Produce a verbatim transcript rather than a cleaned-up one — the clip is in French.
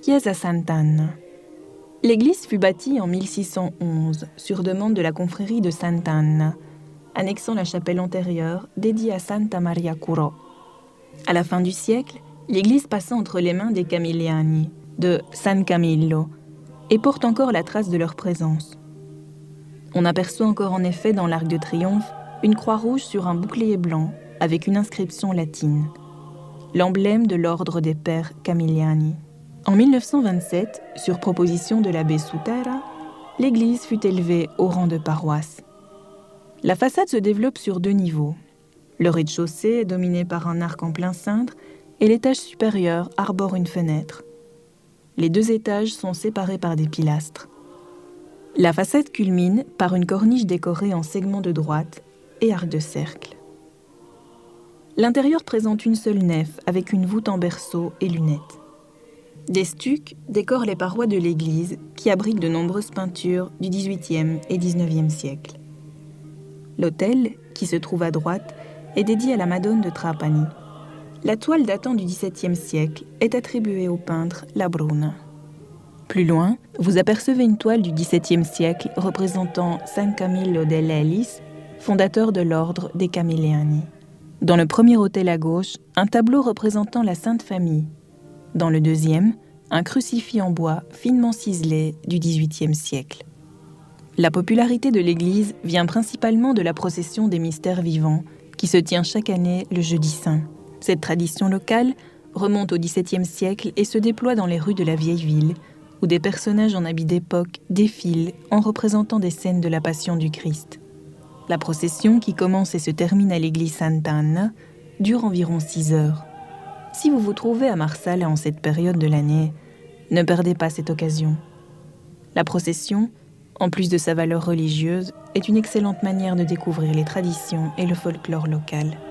Chiesa Sant'Anna. L'église fut bâtie en mille six cent onze sur demande de la confrérie de Sant'Anna, annexant la chapelle antérieure dédiée à Santa Maria Curo. À la fin du siècle, l'église passa entre les mains des Camilliani, de San Camillo, et porte encore la trace de leur présence. On aperçoit encore en effet dans l'arc de triomphe une croix rouge sur un bouclier blanc avec une inscription latine, l'emblème de l'ordre des pères Camilliani. En mille neuf cent vingt-sept, sur proposition de l'abbé Sutera, l'église fut élevée au rang de paroisse. La façade se développe sur deux niveaux. Le rez-de-chaussée est dominé par un arc en plein cintre et l'étage supérieur arbore une fenêtre. Les deux étages sont séparés par des pilastres. La façade culmine par une corniche décorée en segment de droite et arc de cercle. L'intérieur présente une seule nef avec une voûte en berceau et lunettes. Des stucs décorent les parois de l'église qui abritent de nombreuses peintures du dix-huitième et dix-neuvième siècle. L'autel, qui se trouve à droite, est dédié à la Madone de Trapani. La toile datant du dix-septième siècle est attribuée au peintre La Bruna. Plus loin, vous apercevez une toile du dix-septième siècle représentant San Camillo dell'Elis, fondateur de l'ordre des Camilliani. Dans le premier autel à gauche, un tableau représentant la Sainte Famille. Dans le deuxième, un crucifix en bois finement ciselé du dix-huitième siècle. La popularité de l'église vient principalement de la procession des mystères vivants qui se tient chaque année le jeudi saint. Cette tradition locale remonte au dix-septième siècle et se déploie dans les rues de la vieille ville, où des personnages en habits d'époque défilent en représentant des scènes de la Passion du Christ. La procession, qui commence et se termine à l'église Sant'Anna, dure environ six heures. Si vous vous trouvez à Marsala en cette période de l'année, ne perdez pas cette occasion. La procession, en plus de sa valeur religieuse, est une excellente manière de découvrir les traditions et le folklore local.